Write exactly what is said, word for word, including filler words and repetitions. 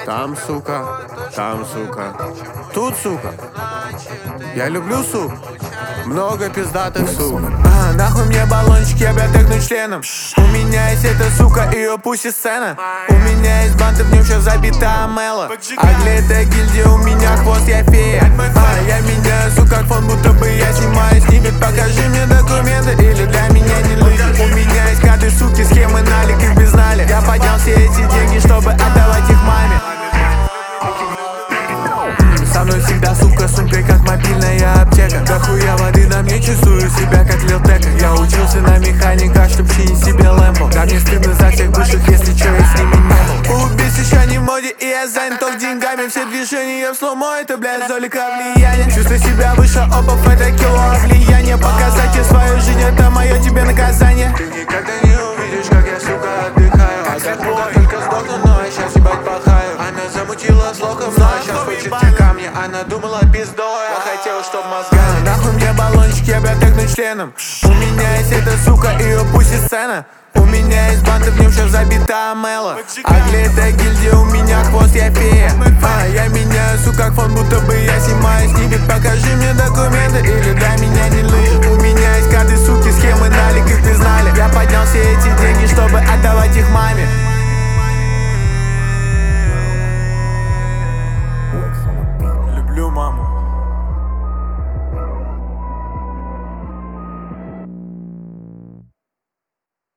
Там, сука, там, сука, тут, сука. Я люблю, сук. Много пиздатых, сук. А, нахуй мне баллончик, я тыкнуть членом. У меня есть эта сука, ее пусть и сцена. У меня есть банты, в нем все забита амела. А для этой гильдии у меня хвост, я фея. А, я меняю, сука, как фон, будто бы я снимаю снимет. Покажи мне документы, или для меня не лыжи. У меня есть карты, суки, схемы, налик и без нали. Я поднял все эти деньги, чтобы отдавать их маме. Со мной всегда, сука, сумкой, как мобильная аптека. Дохуя воды на мне, чувствую себя, как Лил Тека. Я учился на механика, чтоб чинить себе лэмпо. Да мне стыдно за всех бывших, если чё, я с ними не был. Убийц еще не в моде, и я занят только деньгами. Все движения в слоумо, это, блядь, золика влияние. Чувствуй себя выше опов, это кило влияния. Показать тебе свою жизнь, это мое тебе наказание. Ты никогда не увидишь, как я, сука, отдыхаю. А как будто только сдохну, но я сейчас ебать пахаю. Она замутила с лохом, но сейчас хочет те камни. Она думала пиздой, я хотел, чтоб мозгами. Нахуй мне баллончик, я тыкнуть членом. У меня есть эта сука, ее пусть и сцена. У меня есть банты, в нем все забита амела. А для этой гильдии у меня хвост, я фея. А, я меняю, сука, как фон, будто бы я снимаю снимет. Покажи мне документы, или для меня не лыжи.